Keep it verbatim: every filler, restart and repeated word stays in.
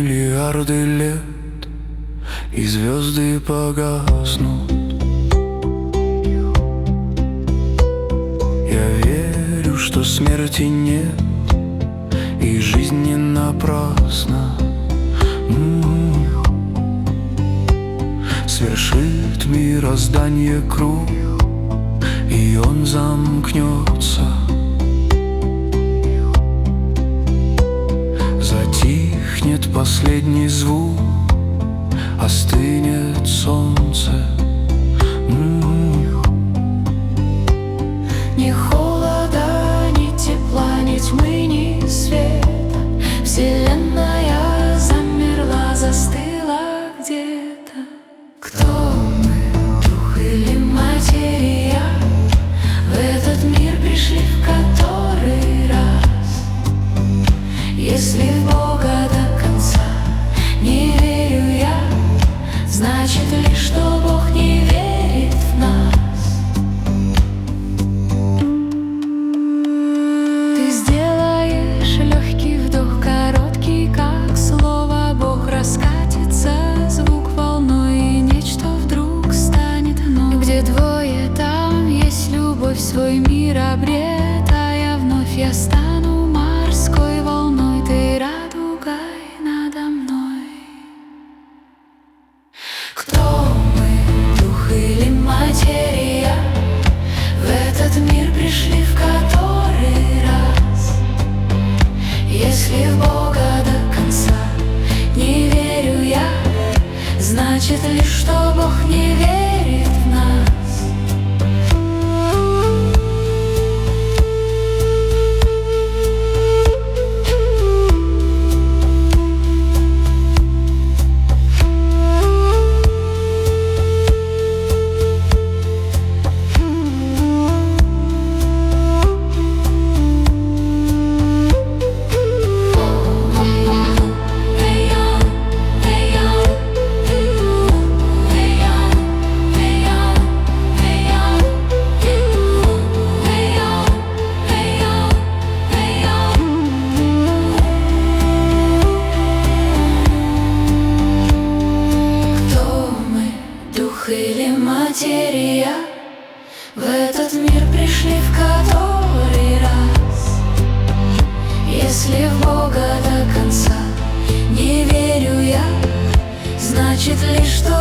миллиарды лет, и звезды погаснут. Я верю, что смерти нет, и жизнь не напрасна. М-м-м. Свершит мироздание круг, и он замкнется. Затихнет последний звук, остынет солнце. М-м-м. Ни холода, ни тепла, ни тьмы, ни света. Вселенная замерла, застыла где-то. Кто мы, дух или материя? В этот мир пришли в который раз. Если в Бога до конца не верю я, значит ли, что Бог не верит в нас? Ты сделаешь легкий вдох, короткий, как слово. Бог раскатится, звук волной, и нечто вдруг станет вновь. Где двое, там есть любовь, свой мир обретая вновь. Я стану морской волной, ты радугой надо мной. Кто мы, дух или материя? В этот мир пришли в который раз. Если в Бога до конца не верю я, значит ли, что Бог не верит в нас? Или материя? В этот мир пришли в который раз. Если в Бога до конца не верю я, значит ли, что